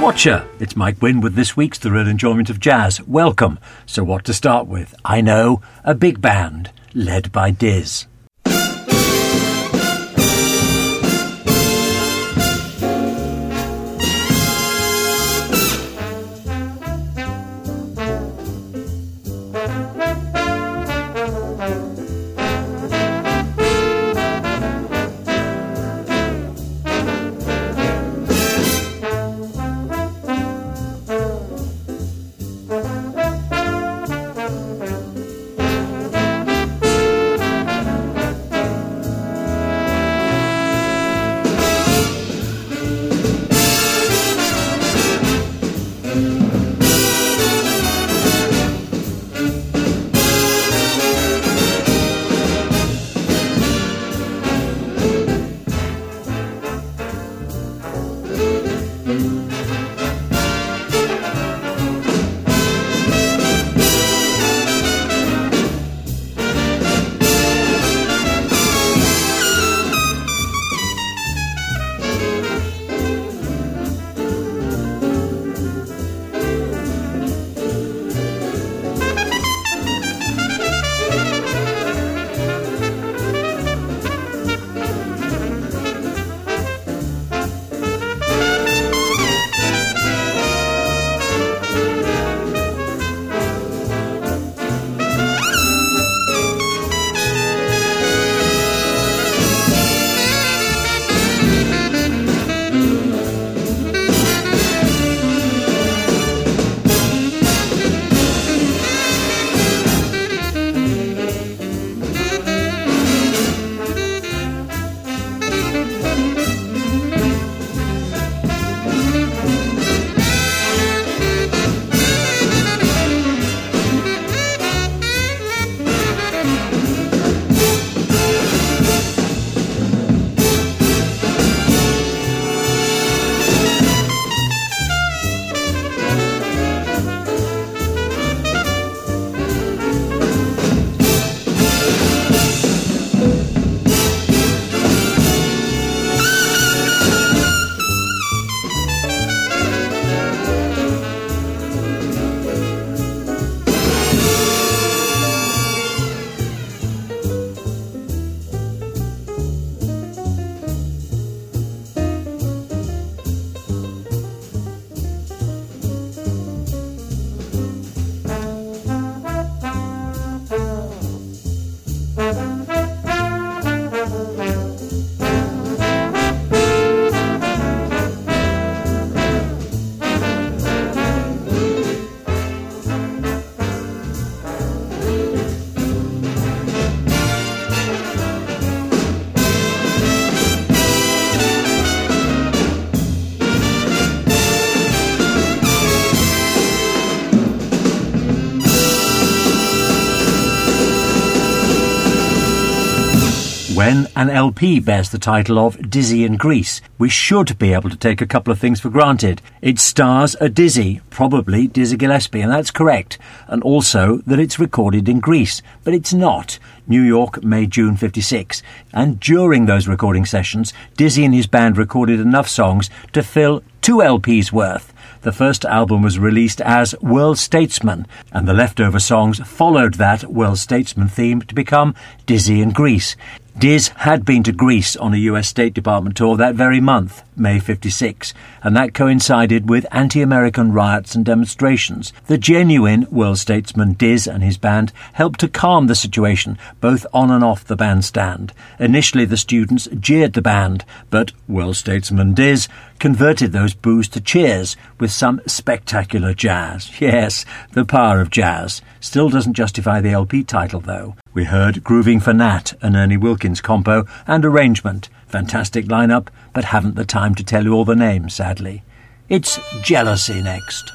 Watcher, it's Mike Wynne with this week's The Real Enjoyment of Jazz. Welcome. So what to start with? I know, a big band led by Diz. When an LP bears the title of Dizzy in Grease, we should be able to take a couple of things for granted. It stars a Dizzy, probably Dizzy Gillespie, and that's correct, and also that it's recorded in Greece, but it's not. New York, May-June 56. And during those recording sessions, Dizzy and his band recorded enough songs to fill 2 LPs worth. The first album was released as World Statesman, and the leftover songs followed that World Statesman theme to become Dizzy in Grease. Diz had been to Greece on a US State Department tour that very month, May 56, and that coincided with anti-American riots and demonstrations. The genuine World Statesman Diz and his band helped to calm the situation, both on and off the bandstand. Initially the students jeered the band, but World Statesman Diz converted those boos to cheers with some spectacular jazz. Yes, the power of jazz. Still doesn't justify the LP title, though. We heard Grooving for Nat, an Ernie Wilkins compo and arrangement. Fantastic lineup, but haven't the time to tell you all the names, sadly. It's Jealousy next.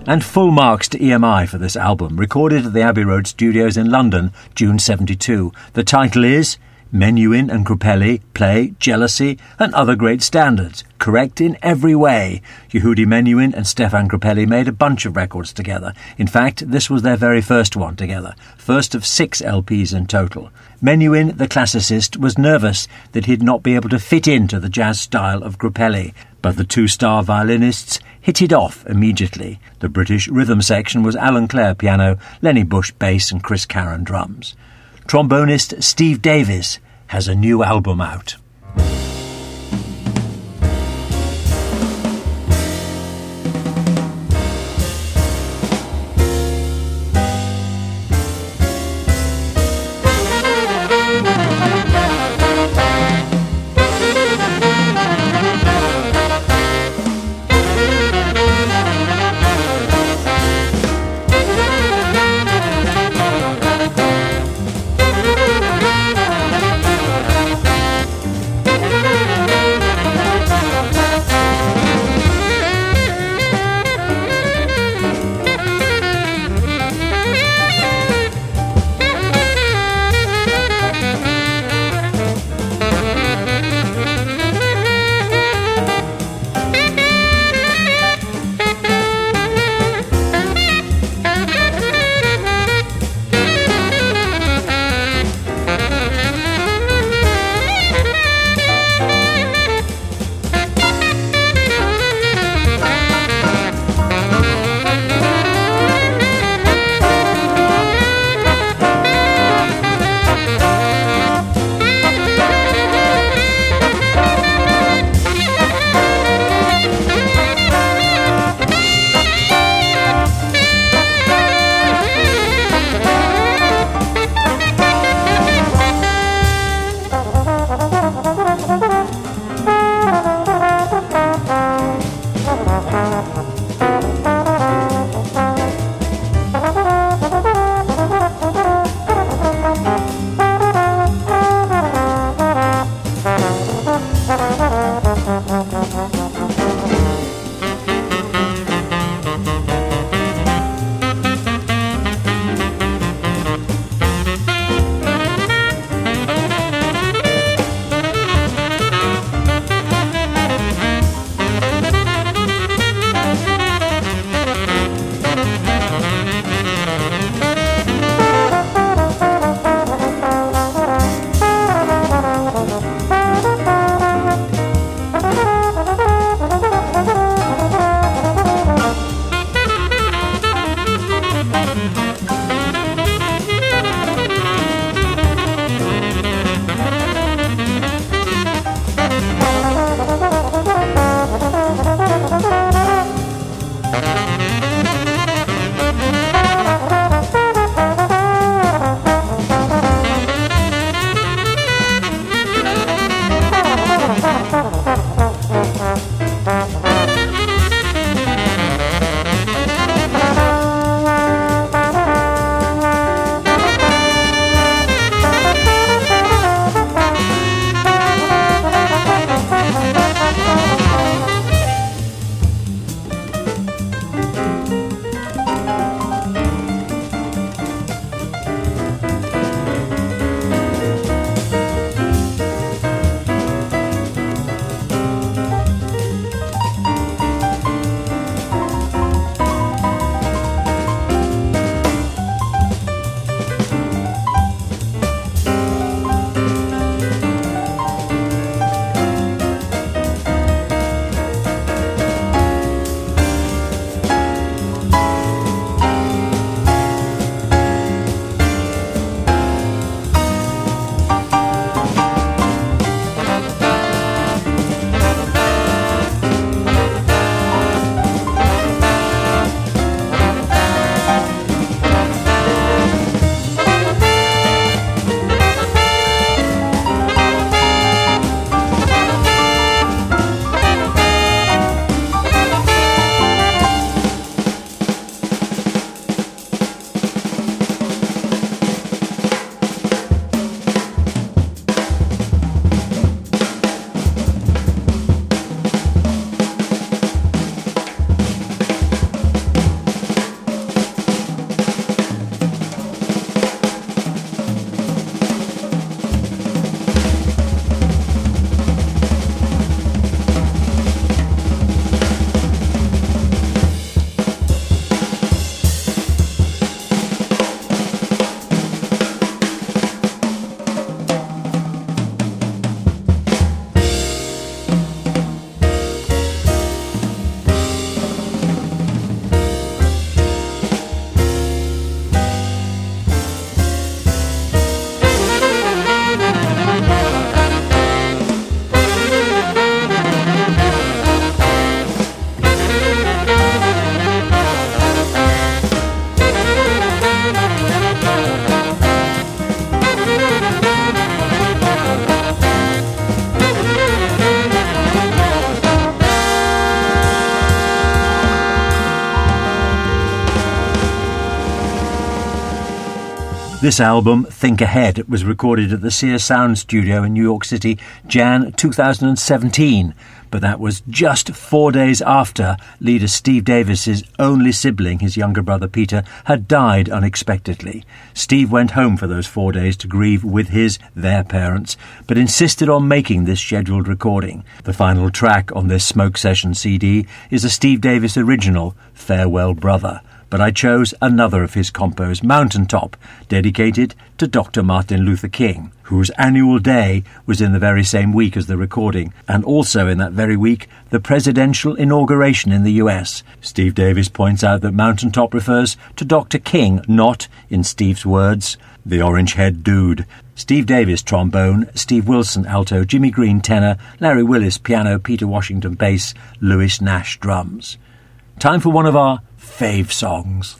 And full marks to EMI for this album, recorded at the Abbey Road Studios in London, June 72. The title is Menuhin and Grappelli Play Jealousy and Other Great Standards. Correct in every way. Yehudi Menuhin and Stefan Grappelli made a bunch of records together. In fact, this was their very first one together. First of 6 LPs in total. Menuhin, the classicist, was nervous that he'd not be able to fit into the jazz style of Grappelli, but the two-star violinists hit it off immediately. The British rhythm section was Alan Clare piano, Lenny Bush bass and Chris Caron drums. Trombonist Steve Davis has a new album out. This album, Think Ahead, was recorded at the Sears Sound Studio in New York City, Jan 2017, but that was just 4 days after leader Steve Davis's only sibling, his younger brother Peter, had died unexpectedly. Steve went home for those 4 days to grieve with their parents, but insisted on making this scheduled recording. The final track on this Smoke Session CD is a Steve Davis original, Farewell Brother. But I chose another of his compos, Mountaintop, dedicated to Dr. Martin Luther King, whose annual day was in the very same week as the recording, and also in that very week, the presidential inauguration in the US. Steve Davis points out that Mountaintop refers to Dr. King, not, in Steve's words, the orange-haired dude. Steve Davis, trombone, Steve Wilson, alto, Jimmy Green, tenor, Larry Willis, piano, Peter Washington, bass, Lewis Nash, drums. Time for one of our fave songs.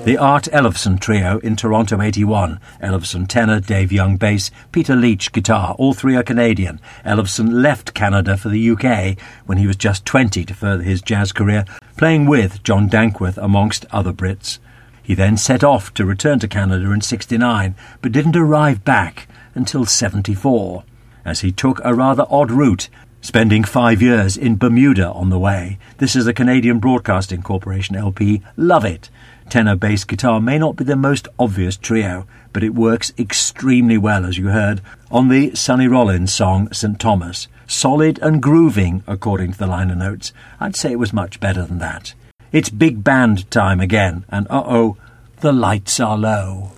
The Art Ellefson Trio in Toronto 81. Ellefson tenor, Dave Young bass, Peter Leach guitar. All three are Canadian. Ellefson left Canada for the UK when he was just 20 to further his jazz career, playing with John Dankworth amongst other Brits. He then set off to return to Canada in '69, but didn't arrive back until '74, as he took a rather odd route, spending 5 years in Bermuda on the way. This is a Canadian Broadcasting Corporation LP. Love it. Tenor bass guitar may not be the most obvious trio, but it works extremely well, as you heard, on the Sonny Rollins song St. Thomas. Solid and grooving, according to the liner notes. I'd say it was much better than that. It's big band time again, and uh-oh, the lights are low.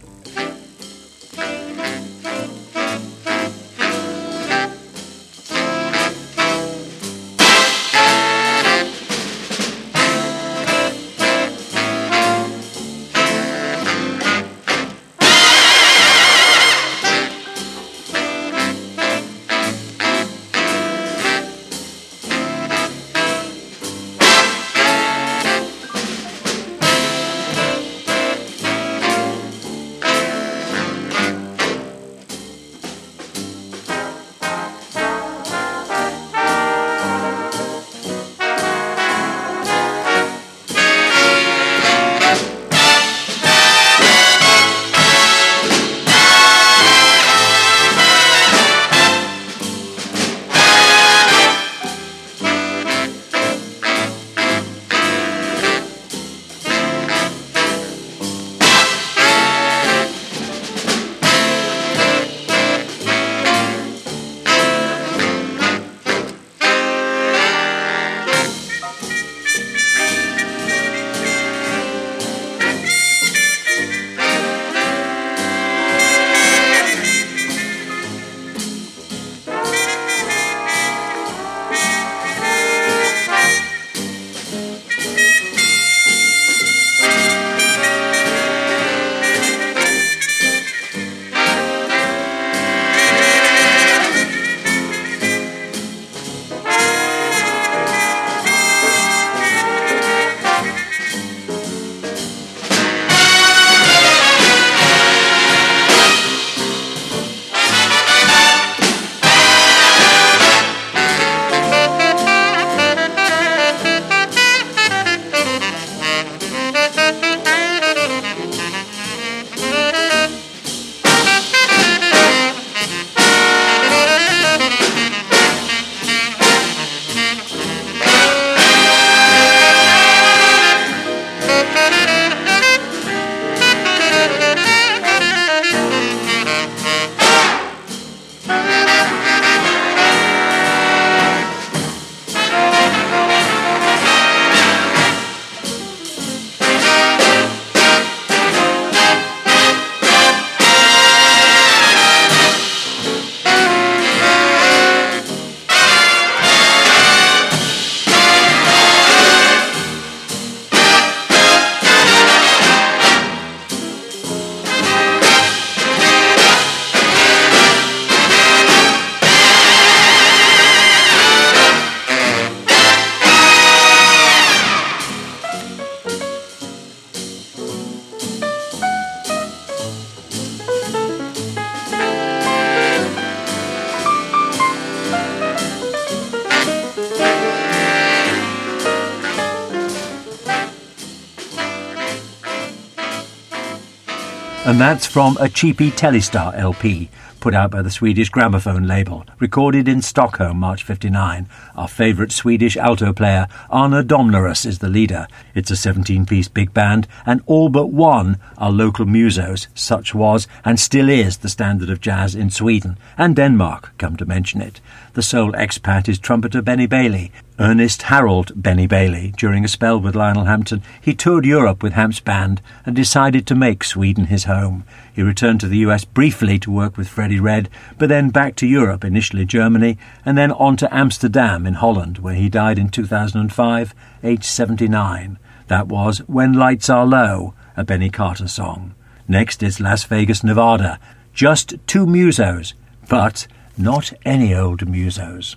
And that's from a cheapy Telestar LP, put out by the Swedish Gramophone label, recorded in Stockholm, March '59. Our favourite Swedish alto player, Arne Domnerus, is the leader. It's a 17-piece big band, and all but one are local musos. Such was, and still is, the standard of jazz in Sweden, and Denmark, come to mention it. The sole expat is trumpeter Benny Bailey, Ernest Harold Benny Bailey. During a spell with Lionel Hampton, he toured Europe with Hamp's band and decided to make Sweden his home. He returned to the US briefly to work with Freddie Redd, but then back to Europe, initially Germany, and then on to Amsterdam in Holland, where he died in 2005, aged 79. That was When Lights Are Low, a Benny Carter song. Next is Las Vegas, Nevada. Just two musos, but not any old musos.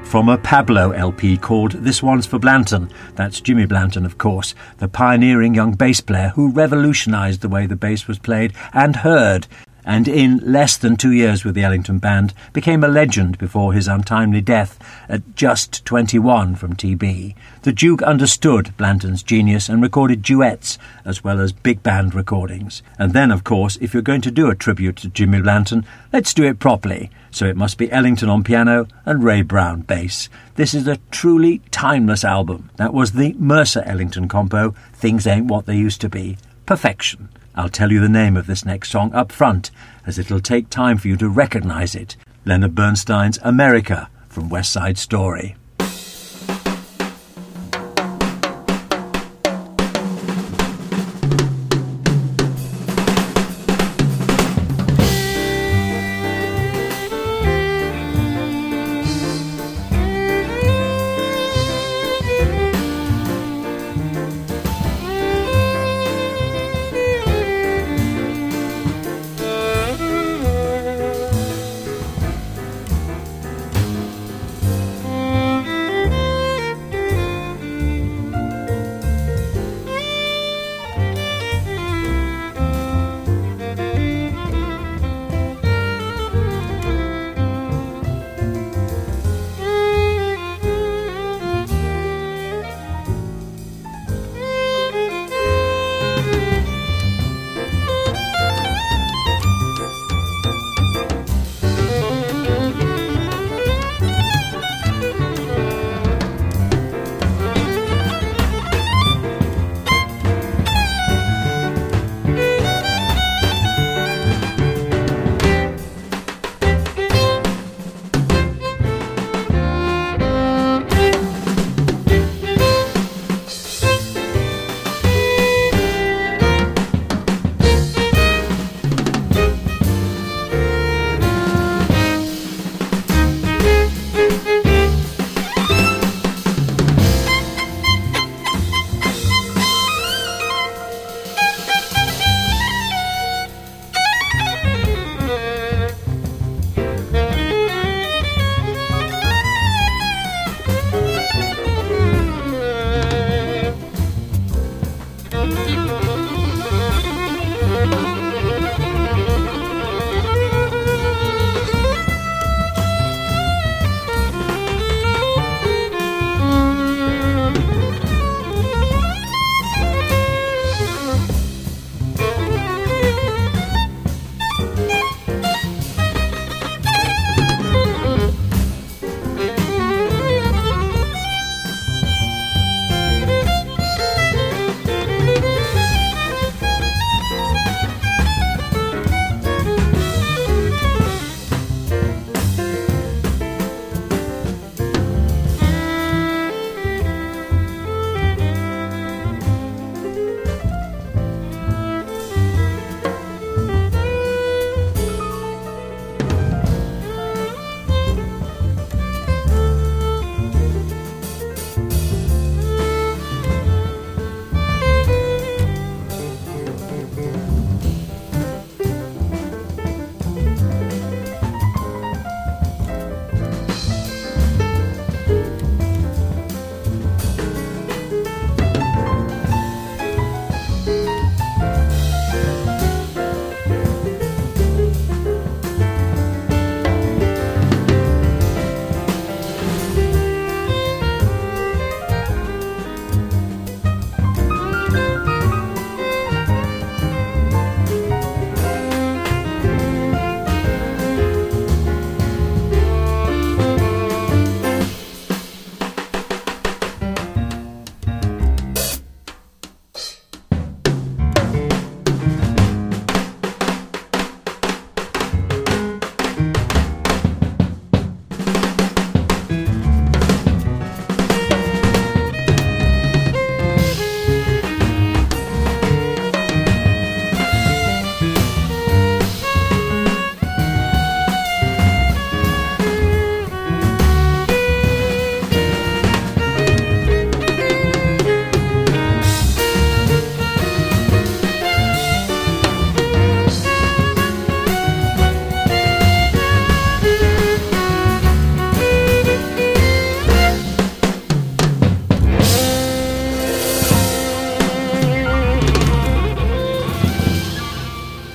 from a Pablo LP called This One's for Blanton. That's Jimmy Blanton, of course, the pioneering young bass player who revolutionised the way the bass was played and heard, and in less than 2 years with the Ellington Band became a legend before his untimely death at just 21 from TB. The Duke understood Blanton's genius and recorded duets as well as big band recordings. And then, of course, if you're going to do a tribute to Jimmy Blanton, let's do it properly. So it must be Ellington on piano and Ray Brown bass. This is a truly timeless album. That was the Mercer Ellington compo, Things Ain't What They Used to Be. Perfection. I'll tell you the name of this next song up front, as it'll take time for you to recognise it. Leonard Bernstein's America from West Side Story.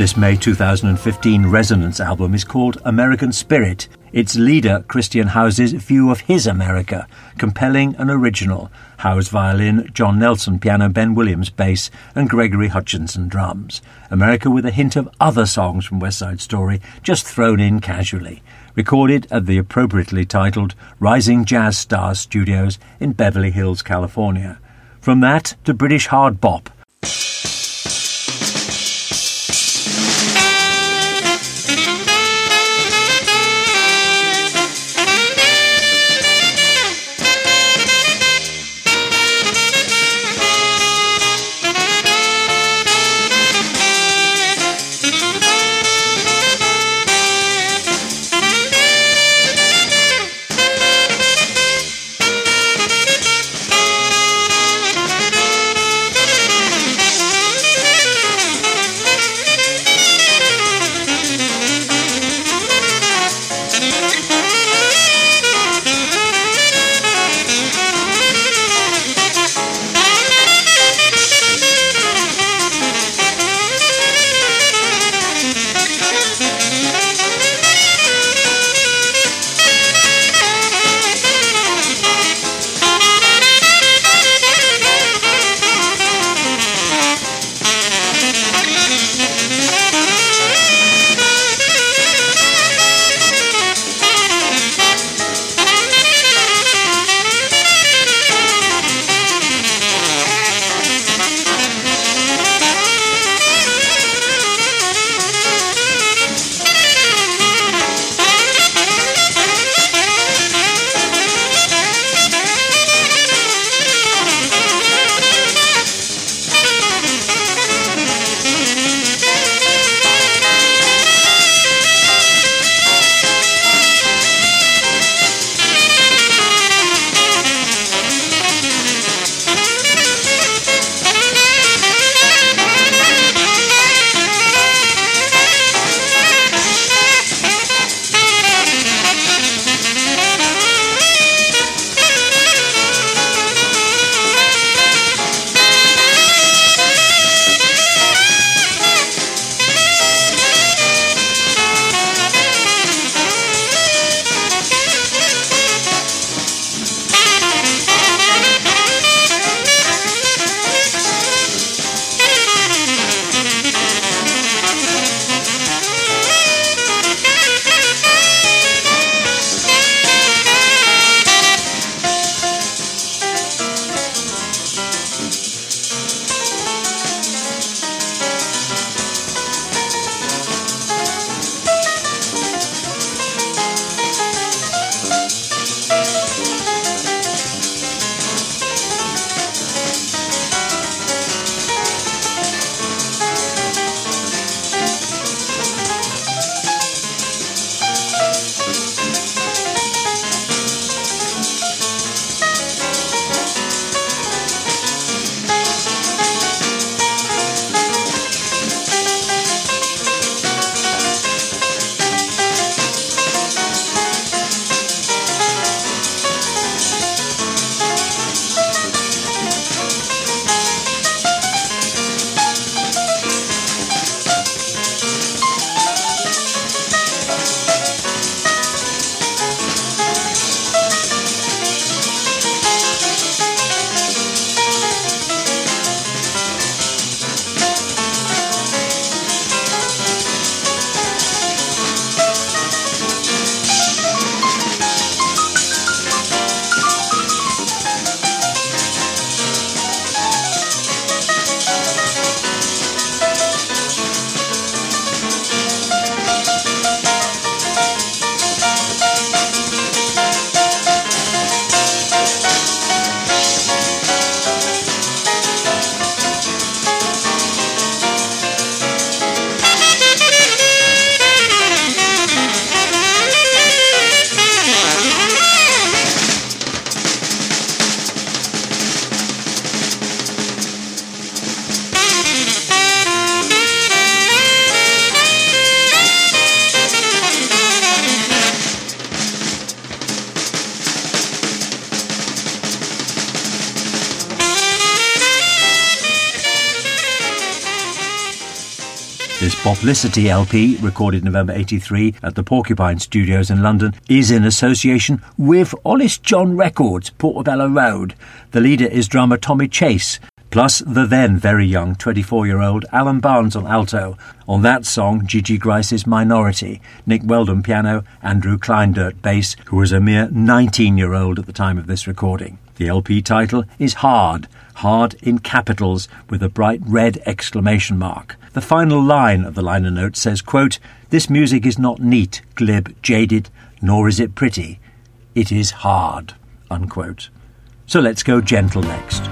This May 2015 Resonance album is called American Spirit. Its leader, Christian House's view of his America, compelling and original. House violin, John Nelson piano, Ben Williams bass, and Gregory Hutchinson drums. America with a hint of other songs from West Side Story, just thrown in casually. Recorded at the appropriately titled Rising Jazz Stars Studios in Beverly Hills, California. From that to British hard bop. This Poplicity LP, recorded November 83 at the Porcupine Studios in London, is in association with Honest John Records, Portobello Road. The leader is drummer Tommy Chase, plus the then very young 24-year-old Alan Barnes on alto. On that song, Gigi Grice's Minority, Nick Weldon piano, Andrew Kleindirt bass, who was a mere 19-year-old at the time of this recording. The LP title is Hard in capitals with a bright red exclamation mark. The final line of the liner notes says, quote, "This music is not neat, glib, jaded, nor is it pretty. It is hard," unquote. So let's go gentle next.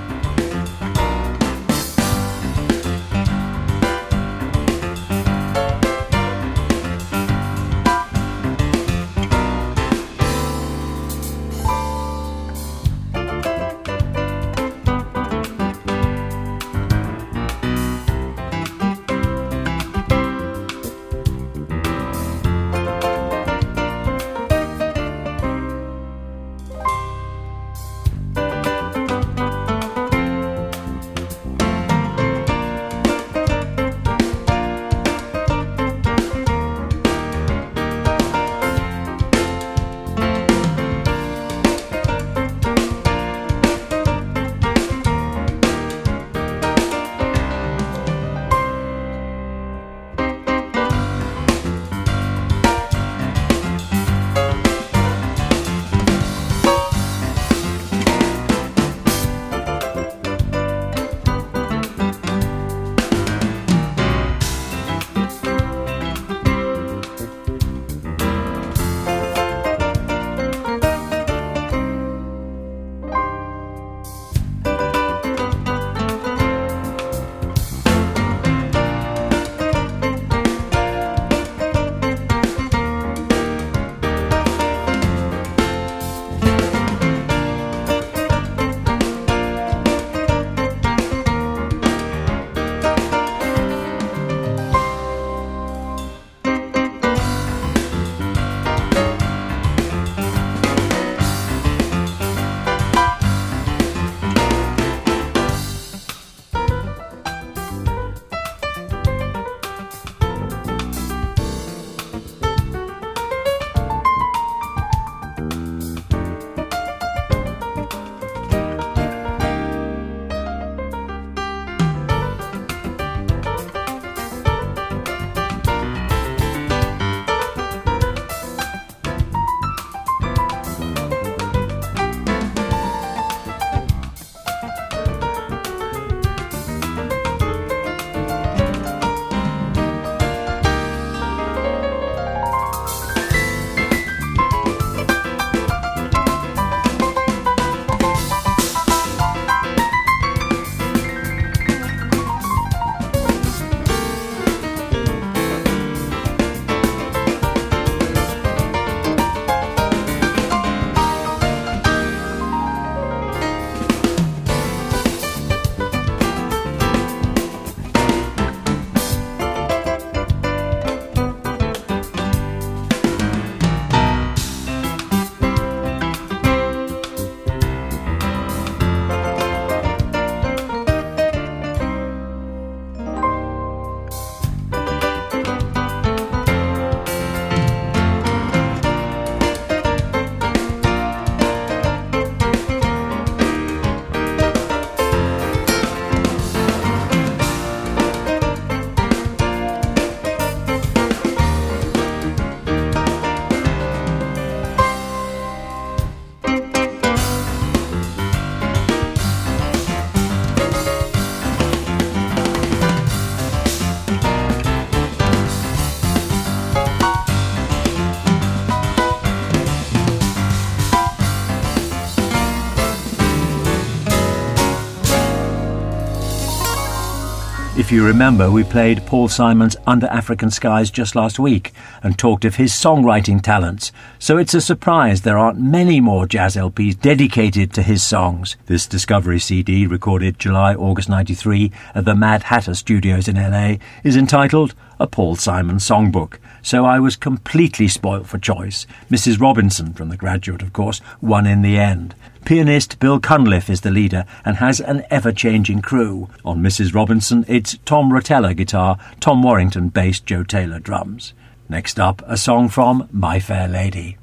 If you remember, we played Paul Simon's Under African Skies just last week and talked of his songwriting talents, so it's a surprise there aren't many more jazz LPs dedicated to his songs. This Discovery CD, recorded July-August 93 at the Mad Hatter Studios in LA, is entitled A Paul Simon Songbook, so I was completely spoilt for choice. Mrs. Robinson, from The Graduate, of course, won in the end. Pianist Bill Cunliffe is the leader and has an ever-changing crew. On Mrs. Robinson, it's Tom Rotella guitar, Tom Warrington bass, Joe Taylor drums. Next up, a song from My Fair Lady.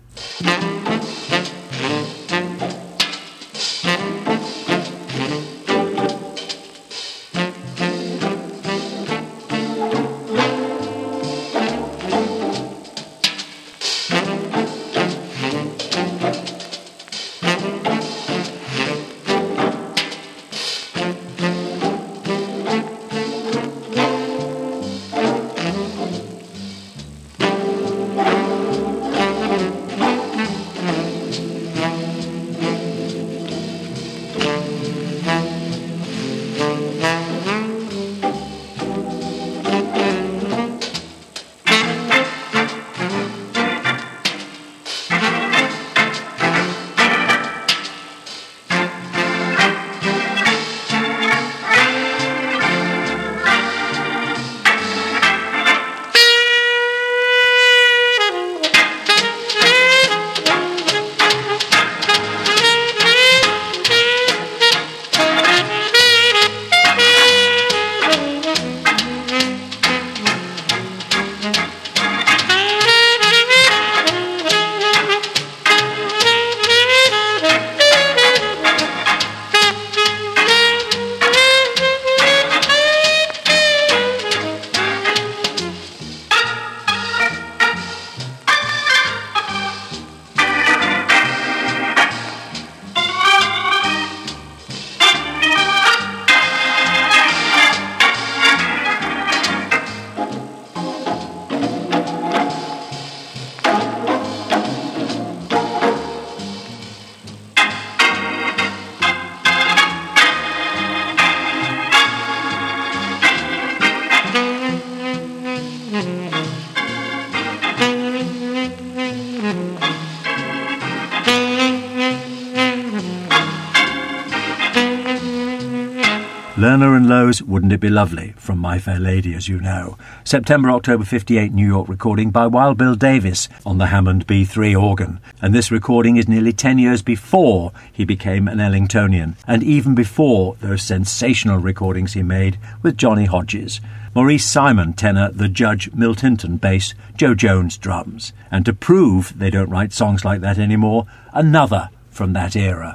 Lerner and Lowe's Wouldn't It Be Lovely, from My Fair Lady, as you know. September-October 58 New York recording by Wild Bill Davis on the Hammond B3 organ. And this recording is nearly 10 years before he became an Ellingtonian, and even before those sensational recordings he made with Johnny Hodges. Maurice Simon, tenor, the Judge Milt Hinton, bass, Joe Jones, drums. And to prove they don't write songs like that anymore, another from that era.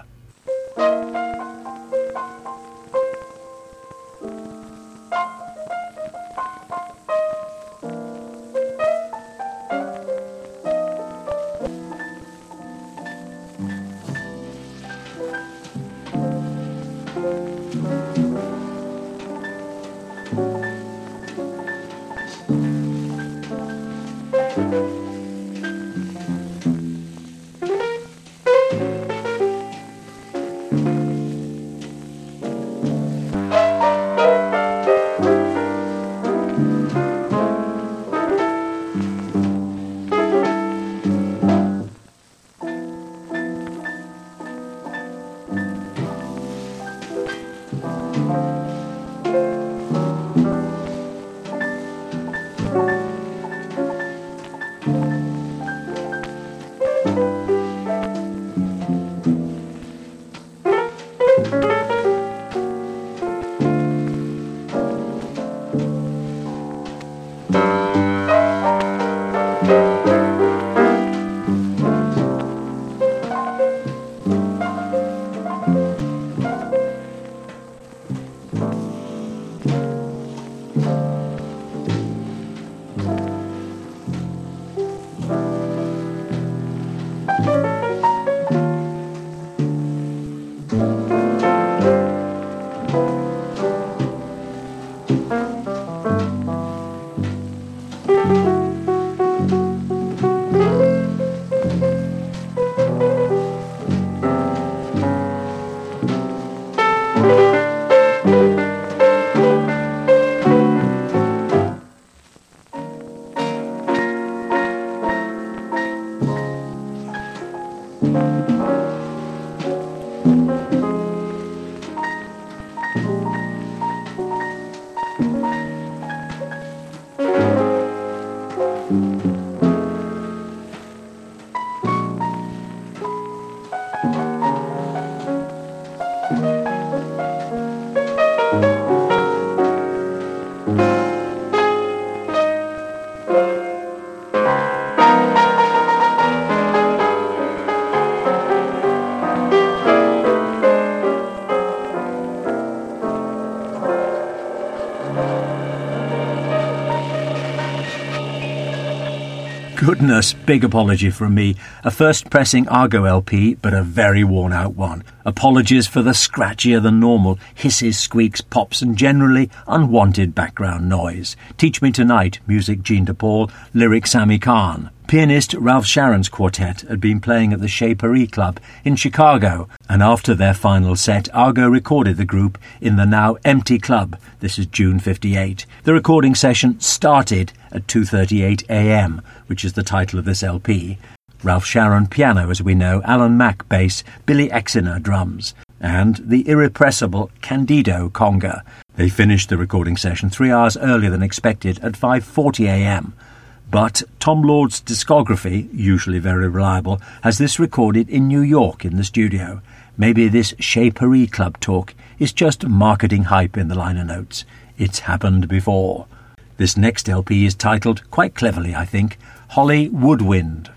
goodness, big apology from me. A first pressing Argo LP, but a very worn out one. Apologies for the scratchier than normal hisses, squeaks, pops and generally unwanted background noise. Teach Me Tonight, music Gene DePaul, lyric Sammy Kahn. Pianist Ralph Sharon's quartet had been playing at the Chez Paris Club in Chicago, and after their final set, Argo recorded the group in the now empty club. This is June 58. The recording session started at 2:38 a.m, which is the title of this LP. Ralph Sharon piano, as we know, Alan Mack bass, Billy Exiner drums, and the irrepressible Candido conga. They finished the recording session 3 hours earlier than expected at 5:40 a.m. But Tom Lord's discography, usually very reliable, has this recorded in New York in the studio. Maybe this Chez Paris Club talk is just marketing hype in the liner notes. It's happened before. This next LP is titled, quite cleverly I think, Holly Woodwind.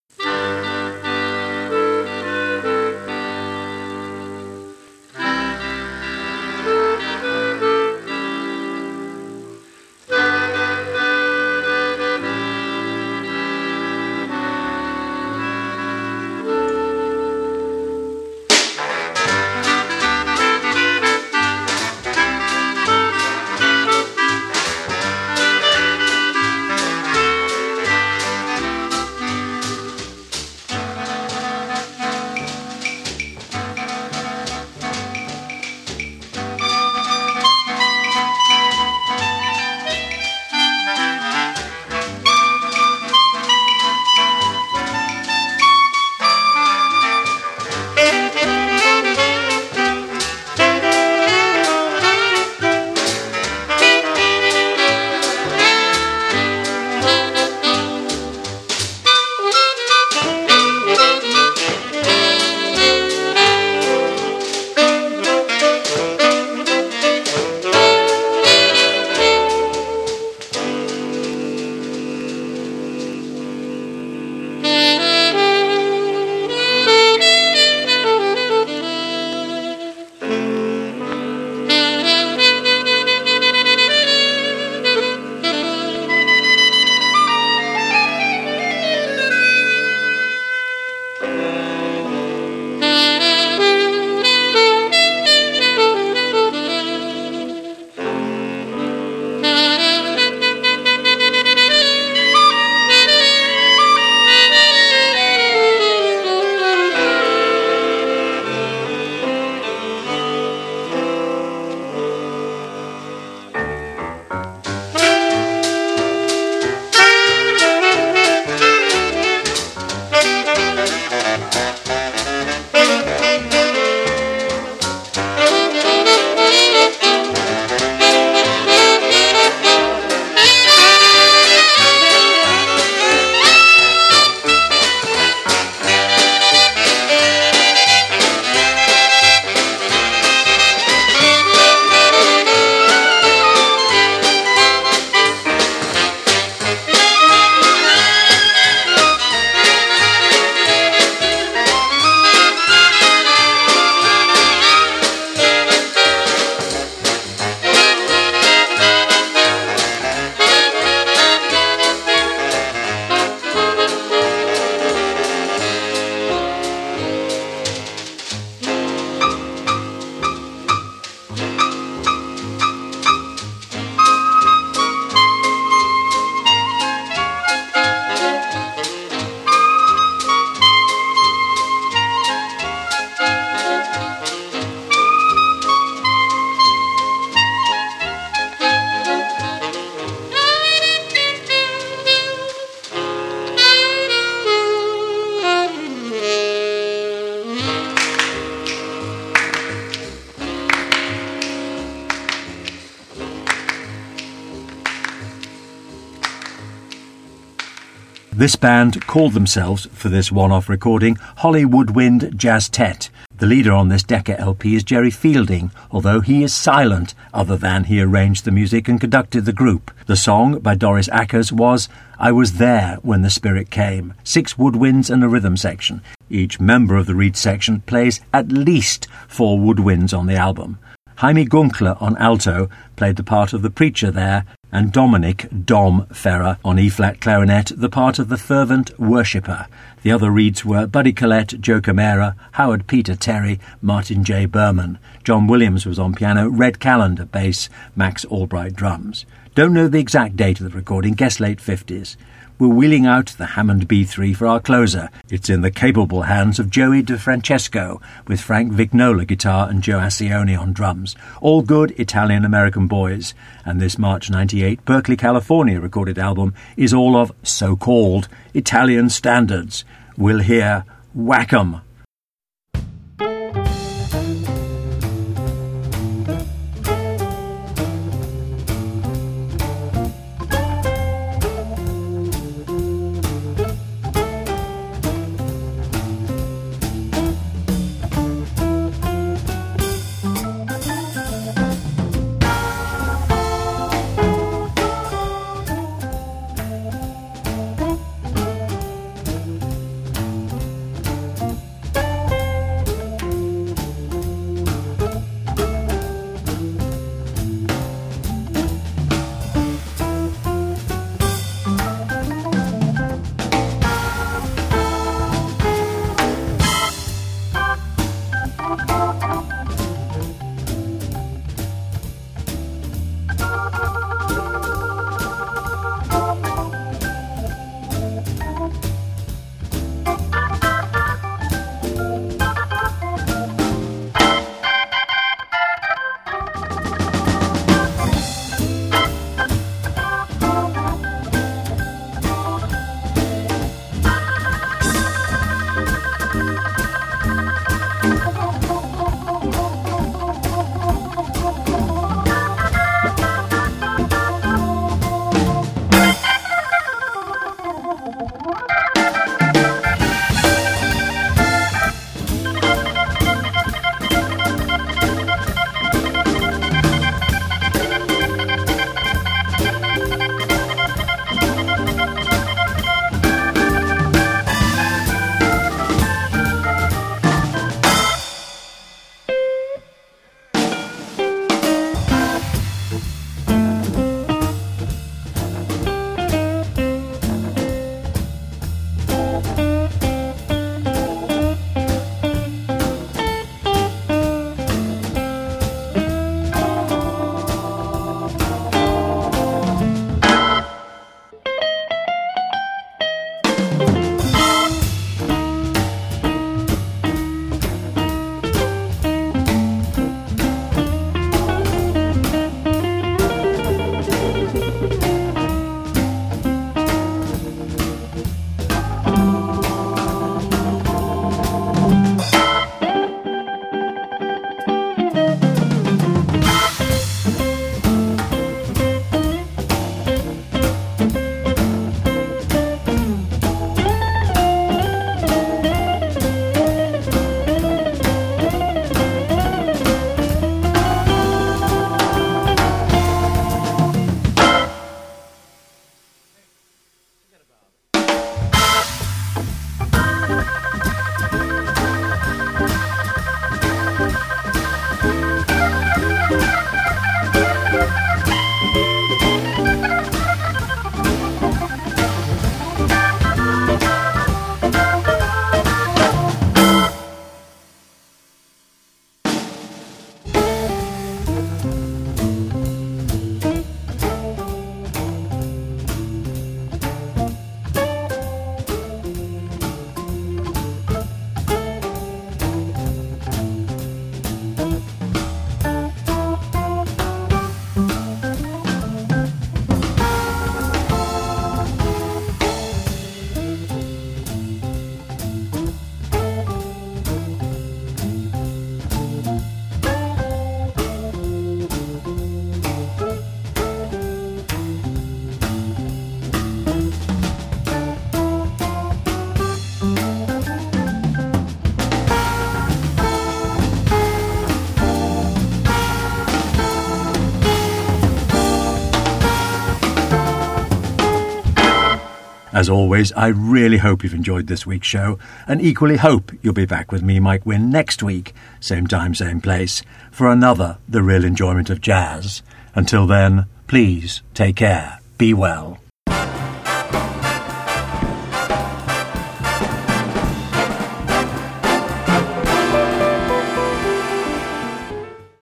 This band called themselves, for this one-off recording, Holly Woodwind Jazztet. The leader on this Decca LP is Jerry Fielding, although he is silent other than he arranged the music and conducted the group. The song by Doris Ackers was I Was There When the Spirit Came, 6 woodwinds and a rhythm section. Each member of the reed section plays at least 4 woodwinds on the album. Jaime Gunkler on alto played the part of the preacher there, and Dominic Dom Ferrer on E-flat clarinet, the part of the fervent worshipper. The other reeds were Buddy Collette, Joe Camara, Howard Peter Terry, Martin J. Berman. John Williams was on piano, Red Callender bass, Max Albright drums. Don't know the exact date of the recording, guess late 50s. We're wheeling out the Hammond B3 for our closer. It's in the capable hands of Joey DeFrancesco, with Frank Vignola guitar and Joe Ascione on drums. All good Italian-American boys. And this March 98 Berkeley, California recorded album is all of so-called Italian standards. We'll hear Whack 'em. As always, I really hope you've enjoyed this week's show, and equally hope you'll be back with me, Mike Wynne, next week, same time, same place, for another The Real Enjoyment of Jazz. Until then, please take care, be well.